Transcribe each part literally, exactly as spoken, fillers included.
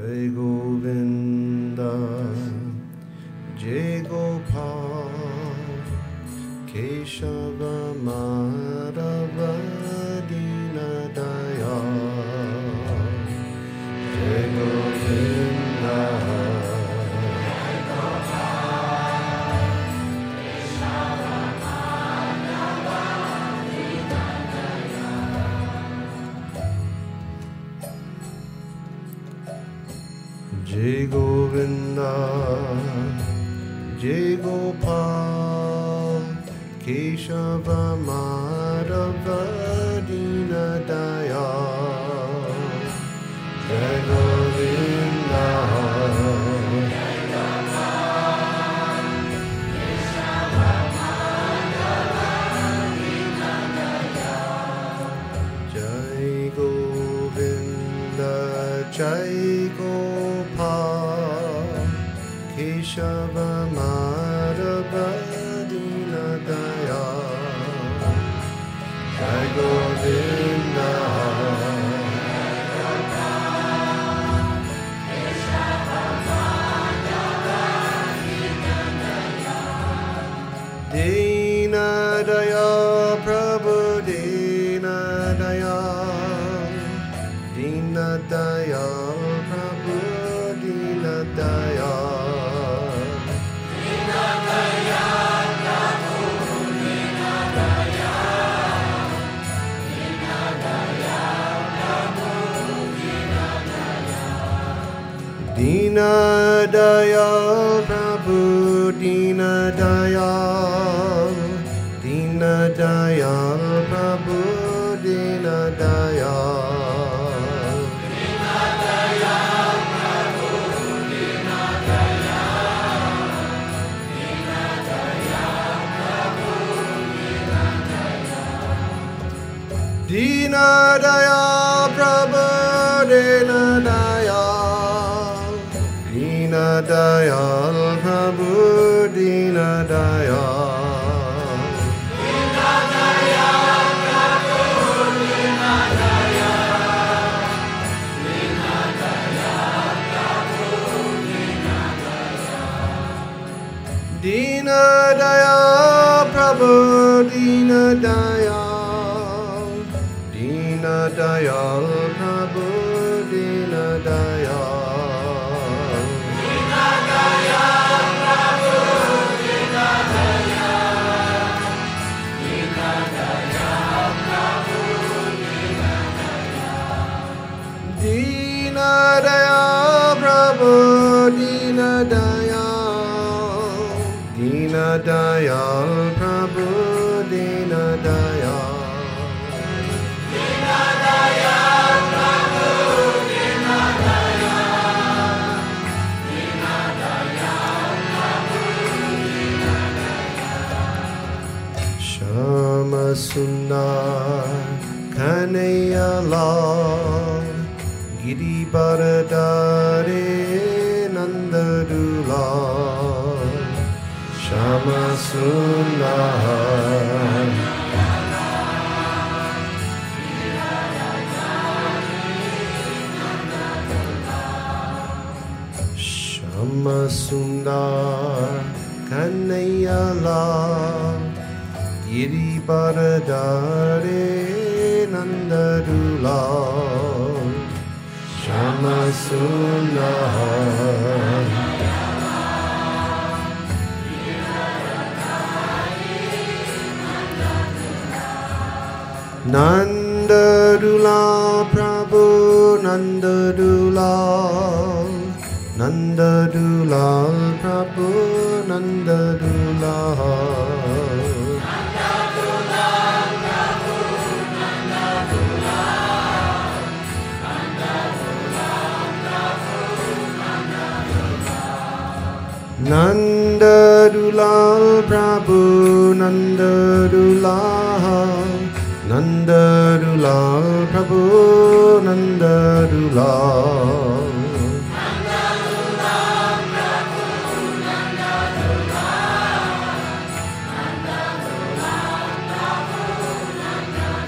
Jai Govinda, Jai Gopal, Keshava Madhava Dinadayal. Jai Govinda, Jai Gopal, Keshava Madhava Dinadayal. Jai Govinda, Jai Gopal, Keshava Madhava Dinadayal. Jai Govinda, Jai Gopal, Keshava Madhava Dinadayal. Jai Govinda, Jai Gopal, Keshava Madhava Dinadayal. Jai Govinda, Dinadayal, Prabhu Dinadayal, Dinadayal, Prabhu Dinadayal, Dinadayal, Prabhu Dinadayal, Dinadayal, Prabhu Dinadayal, Dinadayal, Prabhu Dinadayal, Dinadayal, Prabhu Dinadayal, Dinadayal, Prabhu Dinadayal, Dinadayal, Prabhu Dinadayal, Dinadayal, Prabhu Dinadayal. Dinadayal, Prabhu Dinadayal, Dinadayal, Prabhu Dinadayal, Dinadayal, Prabhu Dinadayal, Dinadayal, Prabhu Dinadayal, Dinadayal, Prabhu Dinadayal, Dinadayal, Prabhu Dinadayal, Dinadayal, Prabhu Dinadayal, Dinadayal, Prabhu Dinadayal. Shama Sundar Kanhaiya Lal, Giri Baradare Nandadulal, Shama Sundar, Shama Sundar Kanhaiya Lal, Giri Baradare Nandadulal, Shama Sundar, Nandadulal, Prabhu Nandadulal, Nandadulal, Prabhu Nandadulal, Nandadulal, Prabhu Nandadulal, Nandadulal, Prabhu Nandadulal, Nandadulal, Prabhu Nandadulal, Nandadulal, Prabhu Nandadulal, Nandadulal, Prabhu Nandadulal, Nandadulal, Prabhu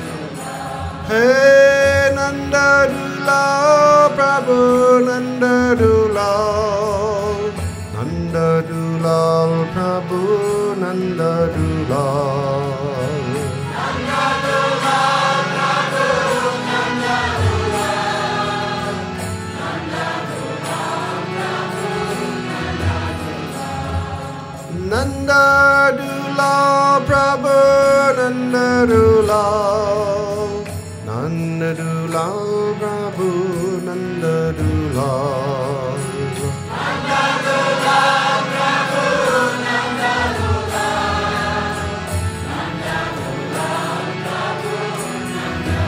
Nandadulal. Hey Nandadulal, Prabhu Nandadulal, Dulal, Nanda Dulal, Prabhu Nanda Dulal. Nanda Dulal, Prabhu Nanda Dulal. Nanda Dulal, Prabhu Nanda Dulal. Nanda Dulal, Prabhu Nanda Dulal. Nanda Dulal, Prabhu Nanda Dulal. Nanda Dulal, Prabhu Nanda Dulal. Nanda Dulal, Prabhu Nanda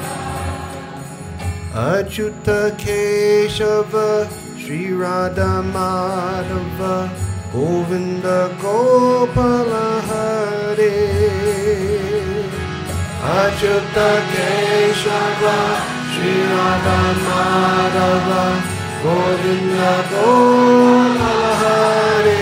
Dulal. Achyuta Keshava, Sri Radha Madhava, Govinda Gopala Hare. Achyuta Keshava, Sri Radha Madhava, Govinda Gopala Hare.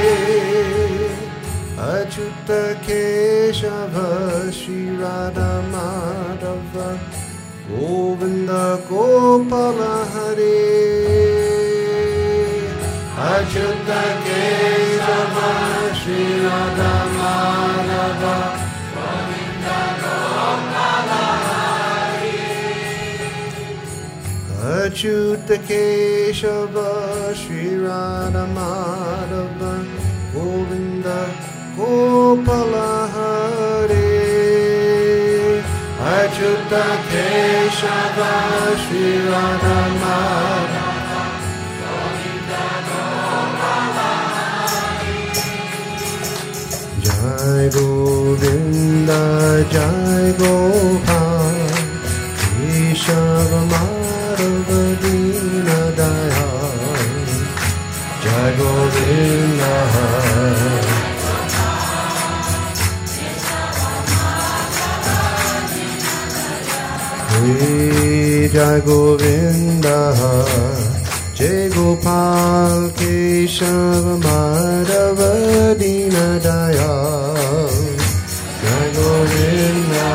Achyuta Keshava, Sri Radha Madhava, Govinda Gopala Hare. Achyuta Keshava, Sri Radha Madhava, Achyuta Keshava, Sri Radha Madhava, Govinda Gopala Hare. Achyuta Keshava, Sri Radha Madhava, Govinda Gopala Hare. Jai Govinda, Jai Gopal, Keshava Madhava Dina Dayal. Jai Govinda, Hey Jai Govinda, Jai Gopal Keshava Madhava Dina Dayal. Jai Govinda,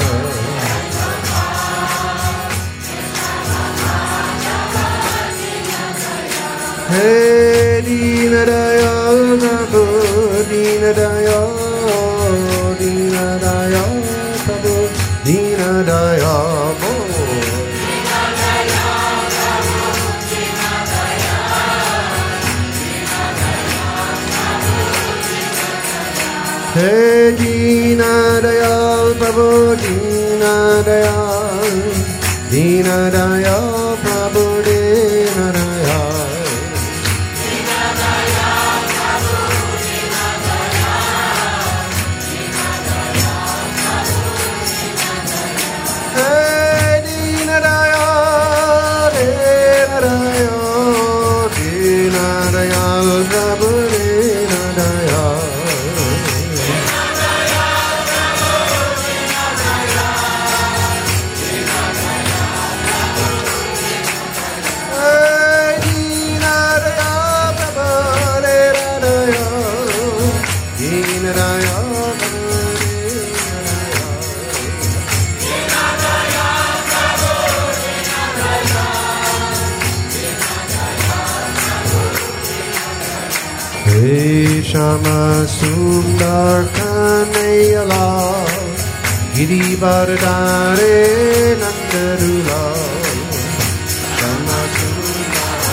Hey Dina Dayal, Prabhu Dina Dayal, Dina Dayal, Prabhu Dina Dayal, oh. Dina Dayal, Prabhu Dina Dayal, Dina Dayal, Prabhu Dina Dayal. Hey Dina Dayal, Prabhu Dina Dayal, Dina Dayal, Prabhu Dina Dayal. Hey Shama Sundar Kanayala, Giri Bardare Nandarula. Shama Sundar,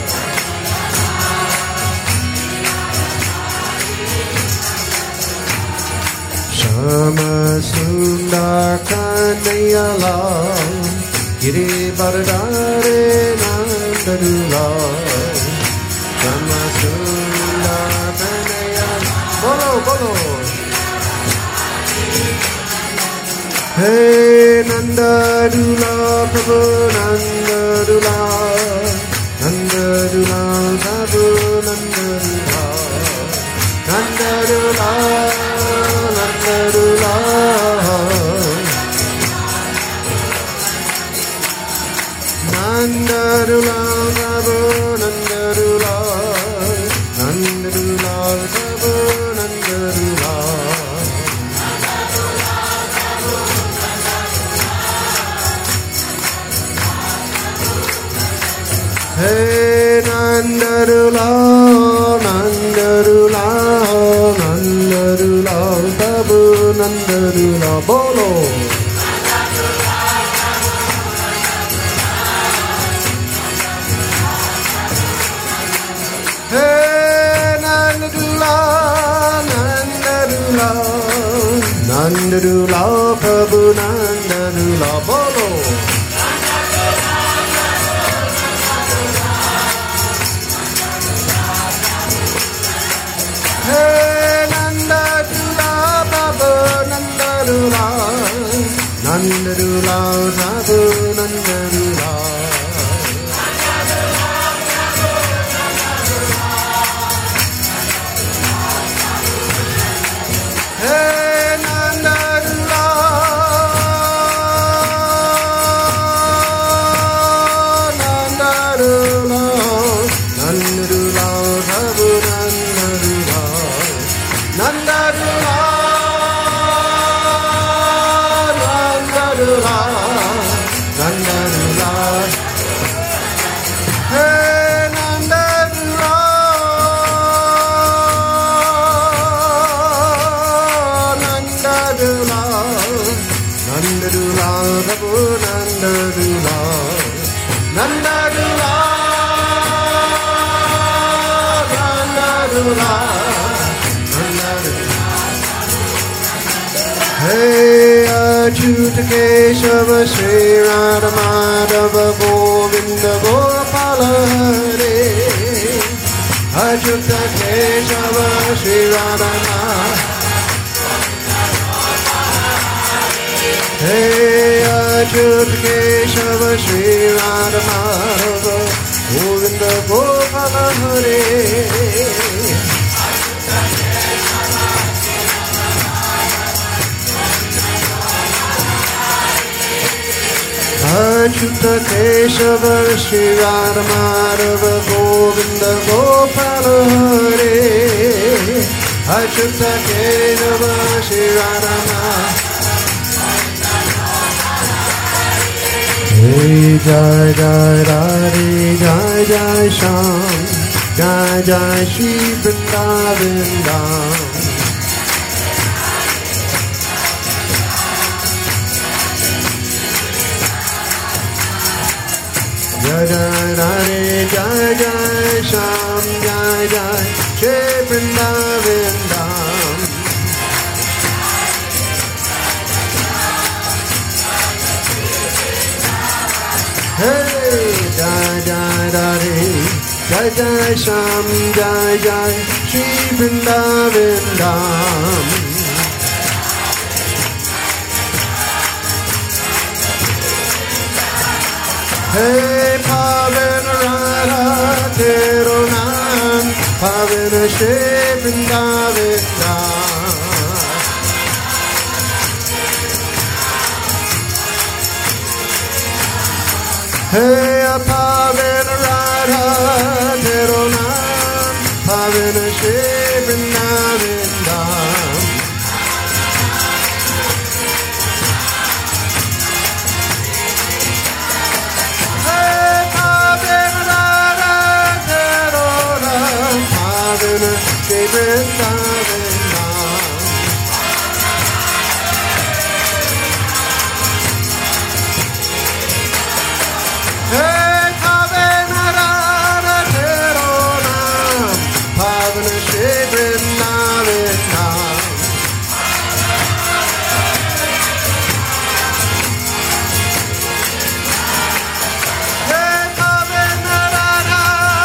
Shama Sundar Kanayala, Giri Bardare Nandarula. Shama Sundar Kanayala, Bolo Bolo. Hey Nanda Dula, Prabhu Nanda Dula, Nanda Dula, Prabhu Nanda Dula, Nanda Dula, Nanda Dula. Nanda Dula, Prabhu Nanda Dula, Nanda Dula, Prabhu Nanda Dula. Hey Nandadula, Nandadula, Nandadula, Prabhu Nandadula, Bolo. Hey, Nandadula, Nandadula, Nandadula, Prabhu Nandadula, Bolo. Hey, Nandadula, Prabhu Nandadula, Nandadula, Prabhu Nandadula. Hey, Nandadula, Nandadula, Nandadula, Prabhu Nandadula, Nandadula, Nandadula, Nandadula. Hey, Nandadula, Nandadula, Nandadula, Prabhu Nandadula, Nandadula, Nandadula, Nandadula. Hey, Achyuta Keshava Sri Radha Madhava Govinda Gopala Hare. Achyuta Keshava Sri Radha Madhava. Hey, Achyuta Keshava Sri Radha Madhava Govinda Gopala Hare. Achyuta Keshava Sri Radha Madhava Govinda Gopala Hare. Achyuta Keshava Sri Radha Madhava. Hey, Jai Jai Radhe, Jai Jai Shyam, Jai Jai Shri Vrindavan Dham. Jai Jai Radhe, Jai Jai Shyam, Jai Jai Shri Vrindavan Dham. Hey, Jai Jai Radhe, Jai Jai Shyam, Jai Jai Shri Vrindavan Dham. Hey, Pavana Radha Tero Nam, Pavana Shri Vrindavan Dham. Hey, Pavana Radha Tero Nam, Pavana Shri Vrindavan Dham. Hey, Pavana Radha Tero Nam, Pavana Shri Vrindavan Dham. Hey, Pavana Radha Tero Nam, Pavana Shri Vrindavan Dham. Hey, Pavana Radha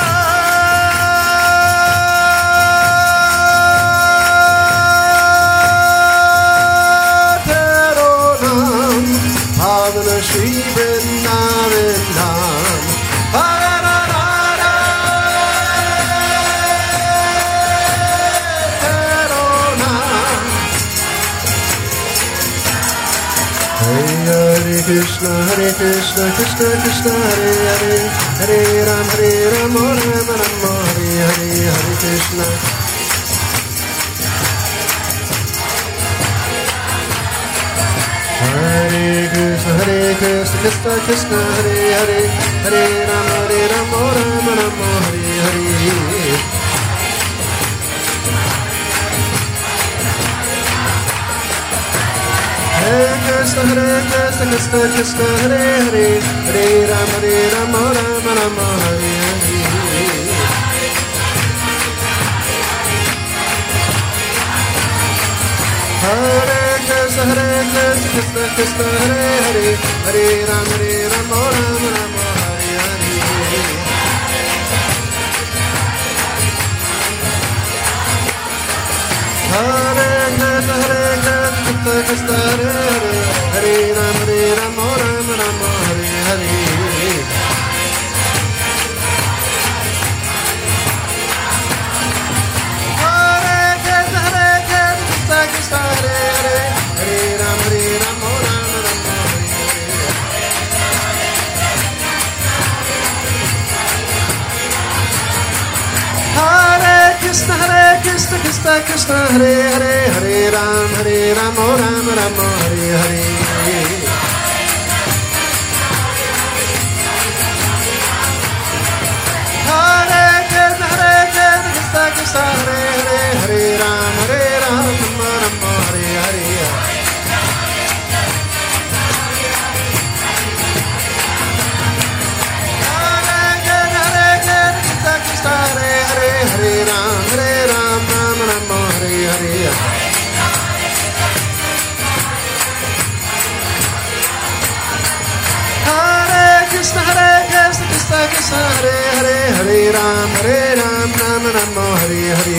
Tero Nam, Pavana Shri Vrindavan Dham. Pavana Radha Tero Nam. Hey, Hare Krishna, Hare Krishna, Krishna Krishna, Hare Hare, Hare Ram, Hare Ram, Ram Ram, Hare Hare, Hare Krishna. Hare Krishna, Hare Krishna, Krishna Krishna, Hare Hare, Hare Ram, Hare Ram, Ram Ram, Hare Hare, Hare Krishna, Hare Krishna, Krishna Krishna, Hare Hare, Hare Rama, Hare Rama, Rama Rama, Hare Hare. Hare Krishna, Hare Krishna, Krishna Krishna, Hare Hare, Hare Rama, Hare Rama, Rama Rama, Hare Hare. Hare Krishna, Hare Krishna, Krishna Hare Hare, Hare Rama, Hare Rama, Rama Rama, Hare Hare. Hare Krishna, Hare Krishna, Krishna Hare Hare, Hare Rama, Hare Rama, Rama Rama, Hare Hare. Hare Krishna, Hare Krishna, Krishna Krishna, Hare Hare, Hare Ram, Hare Rama, Rama Rama, Hare Hare. Hare Krishna, Hare Krishna, Krishna Hare Hare, Hare Ram, Hare Rama, Rama Rama, Hare Hare. Hare Hare Ram, Hare Ram, Ram Ram, Hare Hare. Hare Krishna, Hare Krishna, Krishna Krishna, Hare Hare, Hare Ram, Hare Ram, Ram Ram, Hare Hare.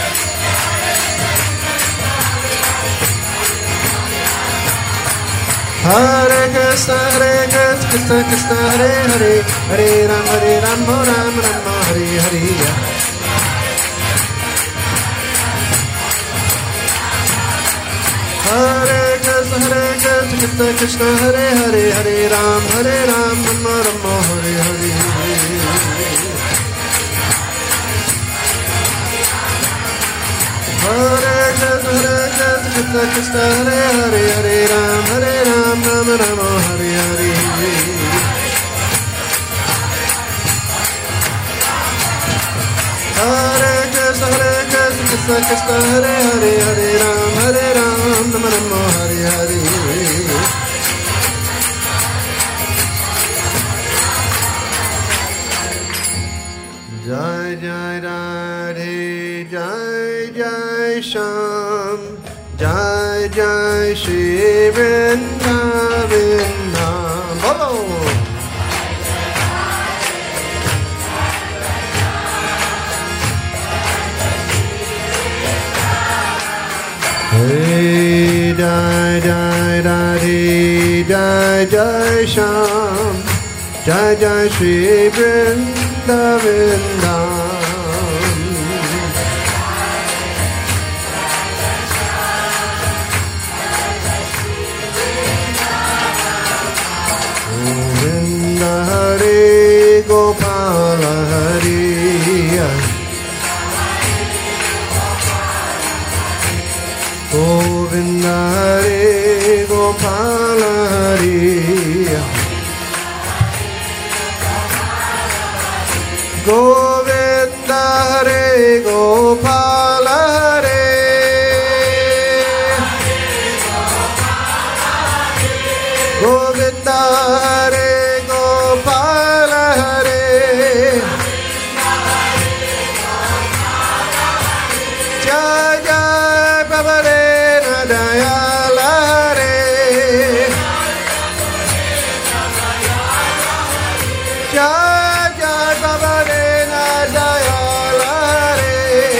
Hare Krishna, Hare Krishna, Krishna Krishna, Hare Hare, Hare Ram, Hare Ram, Ram Ram, Hare Hare. Hare Krishna, Hare Krishna, Krishna Krishna, Hare Hare, Hare Ram, Hare Ram, Ram Ram, Hare Hare. Hare Krishna, Hare Krishna, Krishna Krishna, Hare Hare, Hare Ram, Hare Ram, Ram Ram, Hare Hare. Hare Krishna, Hare Krishna, Krishna Krishna, Hare Hare, Hare Ram, Hare Ram, Ram Ram, Hare Hare. Jai Jai Radhe, Jai Jai Sham, Jai Jai Shri Vrindavan Dham. Bolo! Hey, Jai Jai Radhe, Jai Jai Sham, Jai Jai Shri Vrindavan Dham. Govinda Hare Gopala Hare, Govinda Hare Gopala Hare, Govinda Hare Gopala Hare, Govinda Hare Gopala Hare, Jai Jai Babarena Dayala Hare, Jai Jai Babarena Dayala Hare,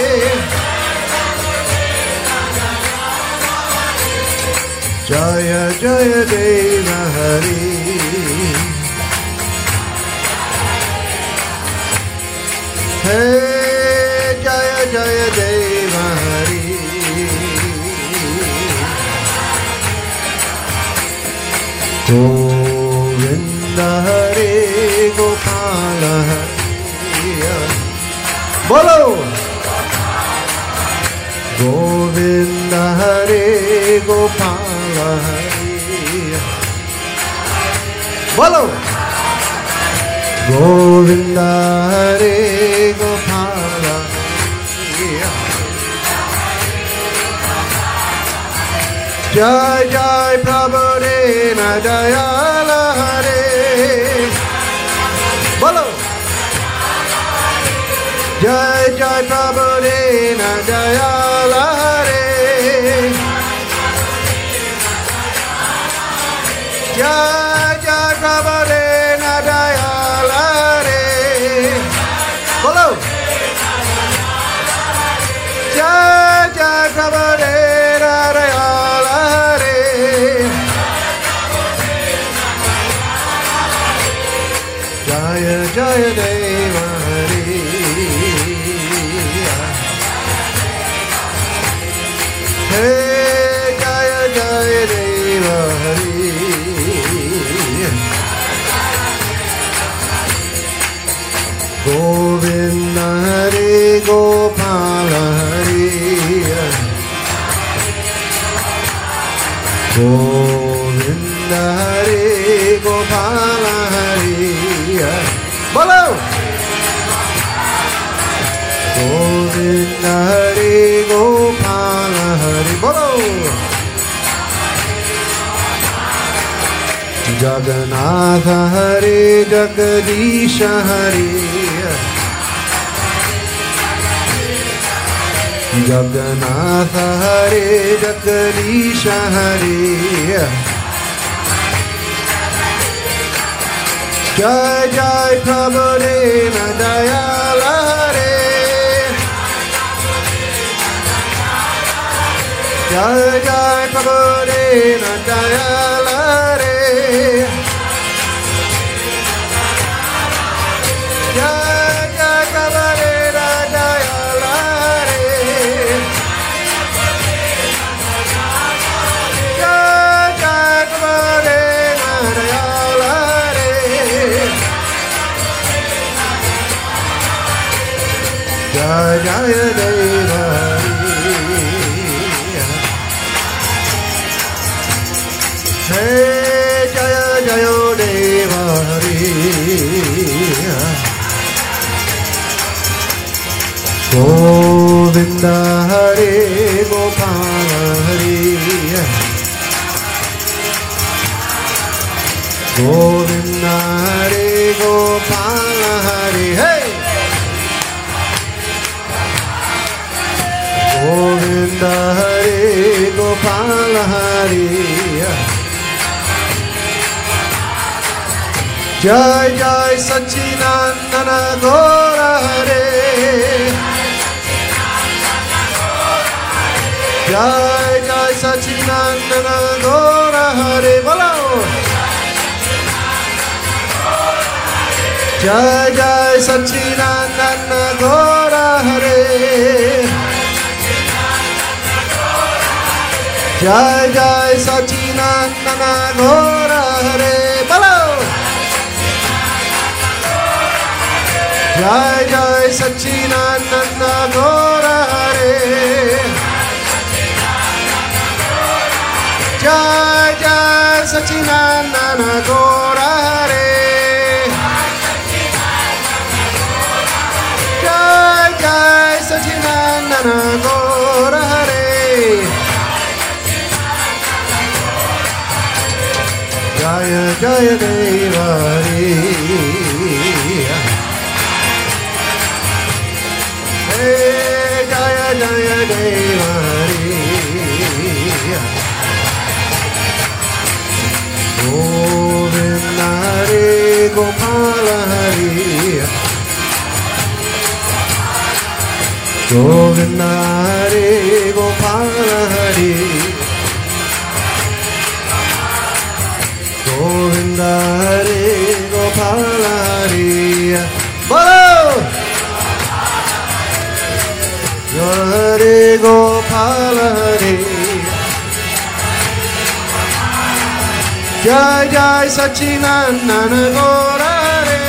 Jaya Jaya Deva Hari. Hey Jaya Jaya Deva Hari. Govinda Hare Gopala Hare. Bolo! Govinda Hare Gopala Hare. Bolo! Govinda Hare Gopala Jai Jai Prabhu Dina Dayala Hare. Bolo. Jai Jai Prabhu Dina Dayala Hare. Jai Jai Prabhu Dina Dayala Hare. Bolo. Jai Jai Prabhu Dina Dayala Hare. Jaya Jaya Deva Hare. Hey Jaya Jaya Deva Hare. Govinda Hare Gopala Hare. Govinda Hare Gopala Hare. Bolo. Govinda Hare Gopala Hare. Bolo. Jagannatha Hare Jagadisha Hare. Jagannatha Hare Jagadisha Hare. Jai Jai Prabhu Dina Dayala Hare. Jai Jai Prabhu Dina Dayala Hare. Jai Jai Prabhu Dina Dayala Hare. Jai Jai Prabhu Dina Dayala Hare. Jai Jaya Deva Hare. Hey Jaya Jaya Deva Hare. Govinda Hare Gopala Hare. Govinda Hare Gopala Hare. Hey! Govinda Hare Gopala Hare. Jai Jai Sachinandana Gaura Hare. Jai Jai Sachinandana Gaura Hare. Bolo. Jai Jai Sachinandana Gaura Hare. Jai Jai Sachinandana Gaura Hare. Bolo. Jai Jai Sachinandana Gaura Hare. Jai Jai Sachinandana Gaura Hare. Jai Jai Sachinandana Gaura Hare. Jaya Jaya Deva Hare. Hey Jaya Jaya Deva Hare. Govinda Hare Gopala Hare. Govinda Hare Gopala Hare. Govinda Hare Gopala Hare. Bolo. Hare Gopala Hare. Jai Jai Sachinandana Gaura Hare.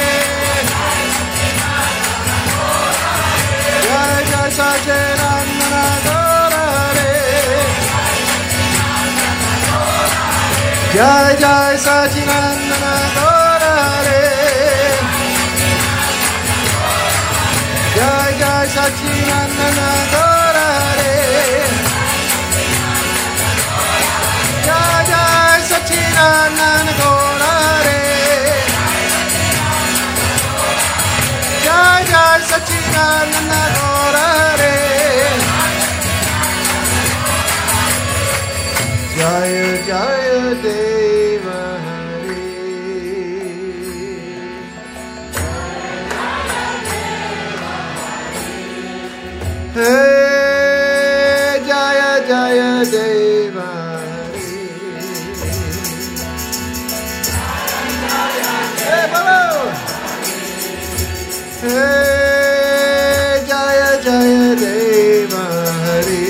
Jai Jai Sachinandana Gaura Hare. Jai Jai Sachinandana Gaura Hare. Jai Jai Sachinandana Gaura Hare. Sachidanand Gaura Hare Jai Jai Sachidanand Gaura Hare Jaya Jaya Deva Hari Hey Jaya Jaya Deva Hari Hey Bolo Hey Jaya Jaya Deva Hari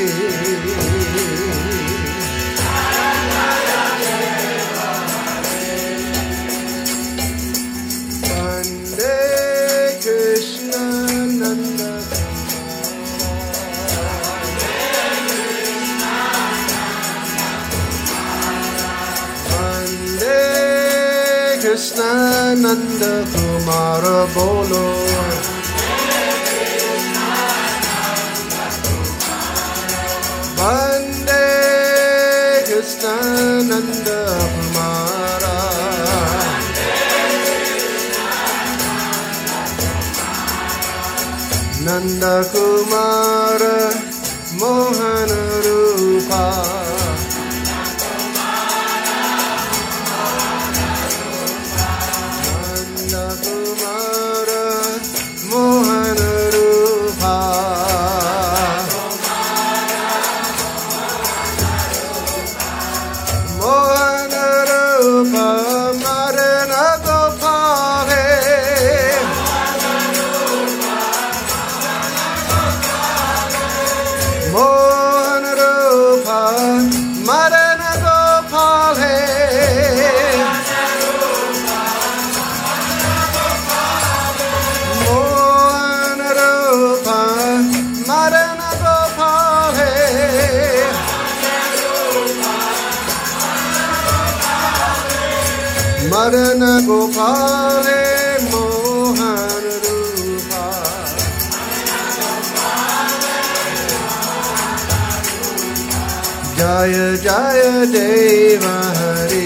Krishna Nanda Kumara Bolo Vande Krishna Nanda Kumara Nanda Kumara Mohana Rupa Madana Gopale Mohan Rupa Jaya Jaya Deva Hari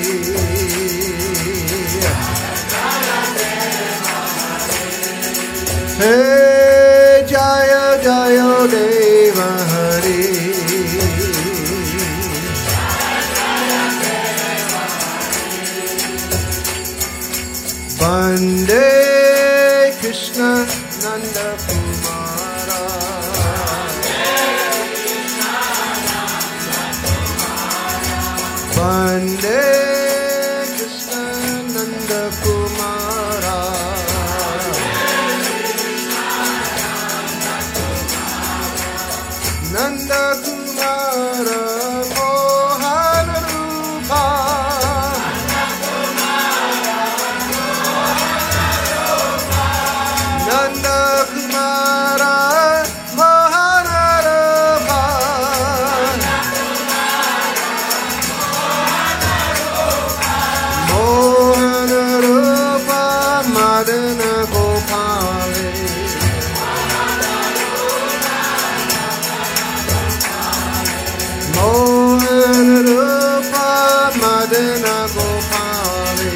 Hey Jaya Jaya Deva Hari Vande Krishna Nanda Kumara Vande Krishna Nanda Kumara Nanda Kumara Mohan Rupa Nanda Kumara Mohana Rupa Mohana Rupa Madana Gopale Mohana Rupa Madana Gopale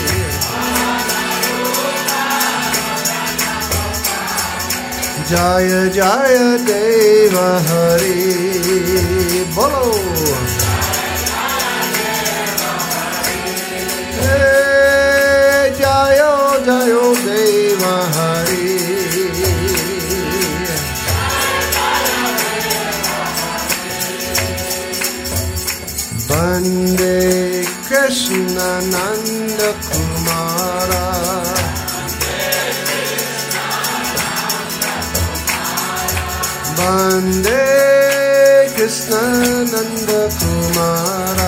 Jaya Jaya Deva Hari Bolo Hey Jaya Jaya Deva Hari Vande Krishna Nanda Kumara Vande Krishna Nanda Kumara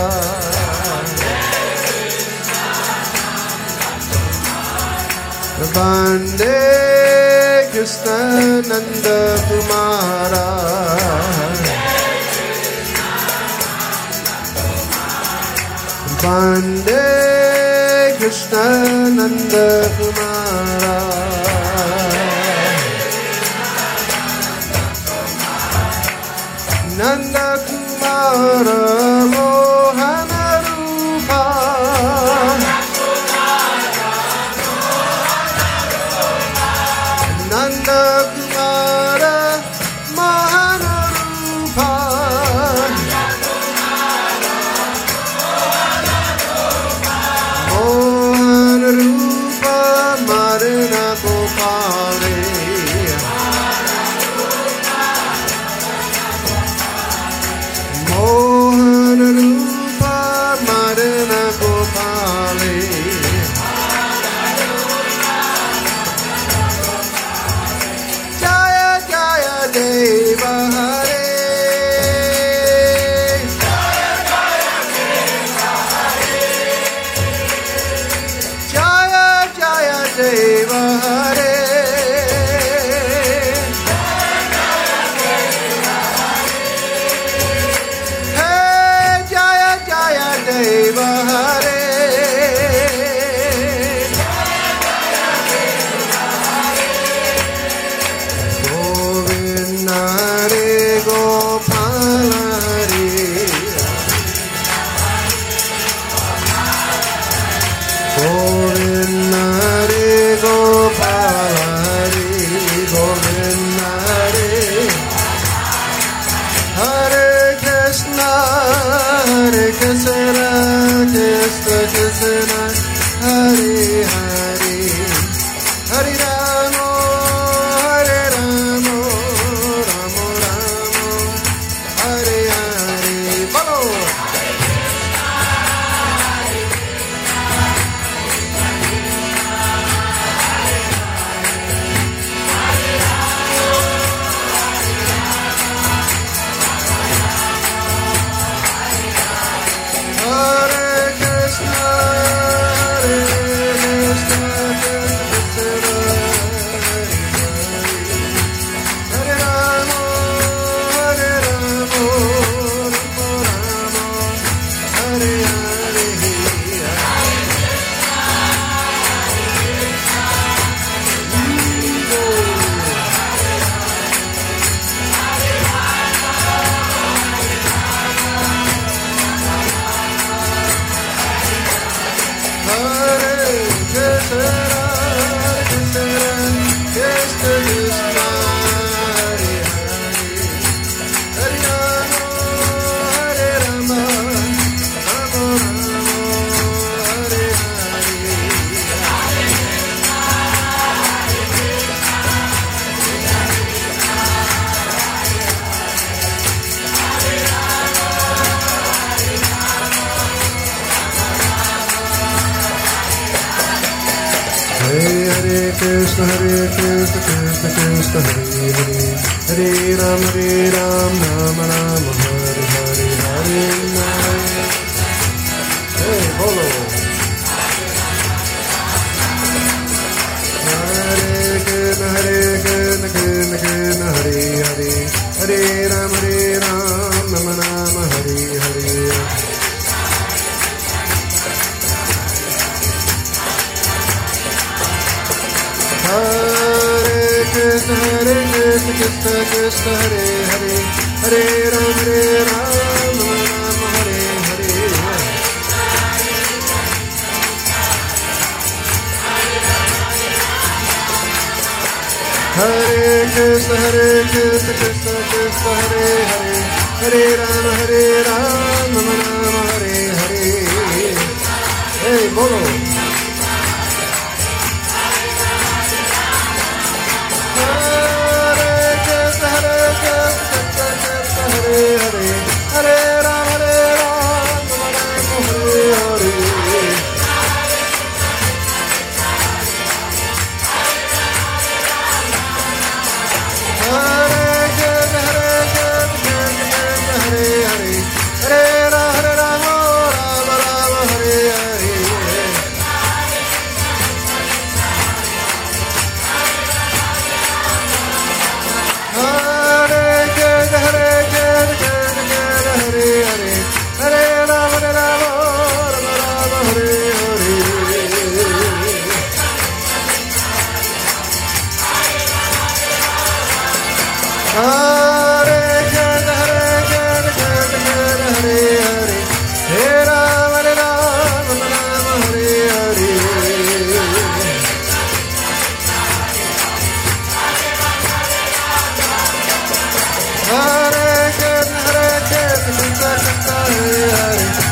Vande Krishna Nanda Kumara Vande Krishna Nanda Kumara Nanda Kumara Mohana Rupa Nanda Kumara Mahanarupa Mohanarupa Marana Gopale Mohanarupa Marana Gopale Jaya Jaya Deva Hare Jaya Jaya Deva Hare Hey Jaya Jaya Deva Hare Govinda Hare Gopala Hare Govinda Hare Gopala Hare Govinda Hare Hare Krishna Hare Krishna Krishna Krishna Hare Hare Hare Rama Hare Rama Rama Rama Hare Hare Bolo Hare Krishna Hare Krishna Krishna Hare Rama Hare Rama Rama Rama Hare Hare Hare Krishna Krishna Krishna Krishna Hare Hare Hare Rama Hare Rama Rama Rama Hare Hare Hare Krishna Hare Krishna Krishna Krishna Hare Hare Hare Ram Hare Ram Rama Rama Hare Hare Hare Hare Hey Bolo Hare Krishna Hare Krishna Krishna Krishna Hare Hare Hare Ram Hare Ram Rama Rama Hare Hare Hare Krishna Hare Krishna Krishna Krishna Hare Hare Hare Ram Hare Ram Rama Rama Hare Hare Hare Krishna Hare Krishna Krishna Krishna Hare Hare Hare Rama Hare Ram Rama Rama Hare Hare Hey Bolo Hare Krishna Hare Krishna Krishna Krishna Hare Hare Hare Ram Hare Ram Rama Rama Hare Hare Hare Krishna Hare Krishna Krishna Hare Hare Hare Ram Hare Rama Rama Rama Hare Hare Hare Krishna Hare Krishna Krishna Hare Hare Hare Ram Hare Rama Rama Rama Hare Hare Hare Krishna Hare Krishna Krishna Hare Hare Hare Ram Hare Rama Rama Rama Hare Hare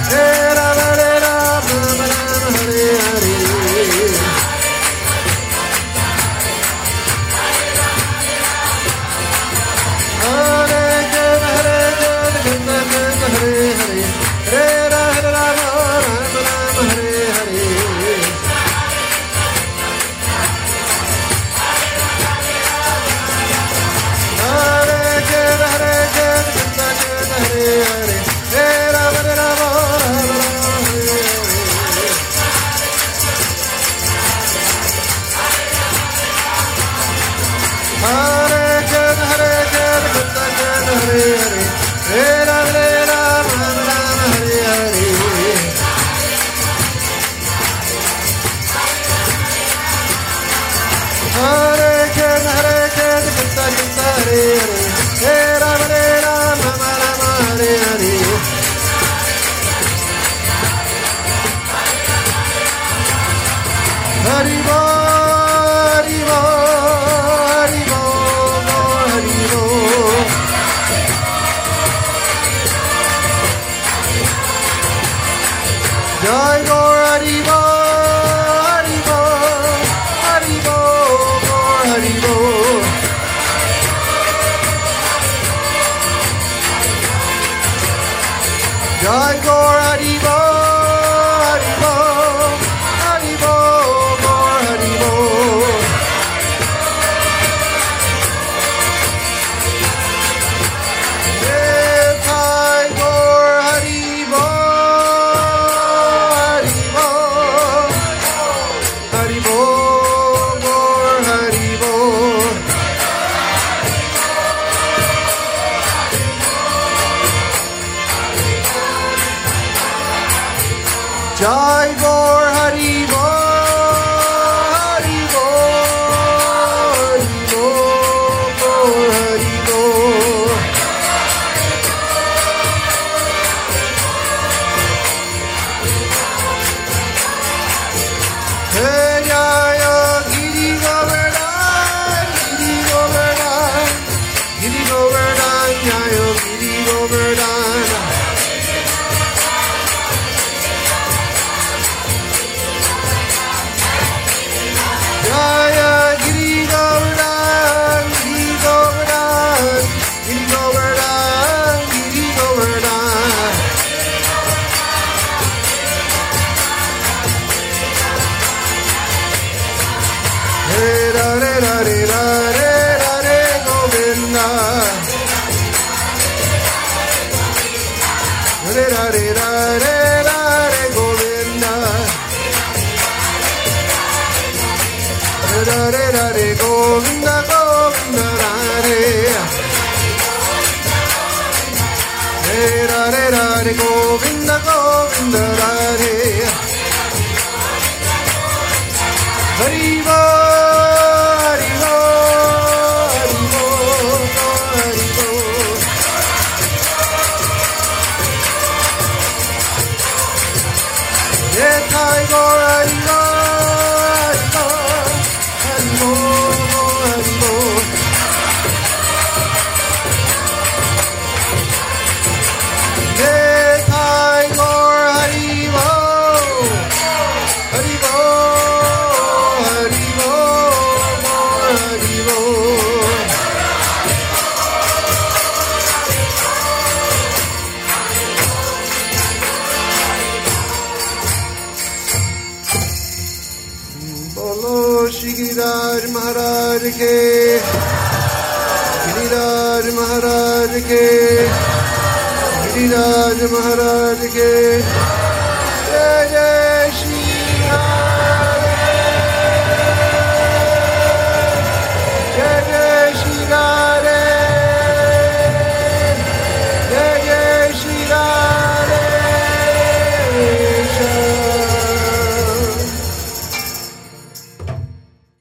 Giriraj Maharaj ke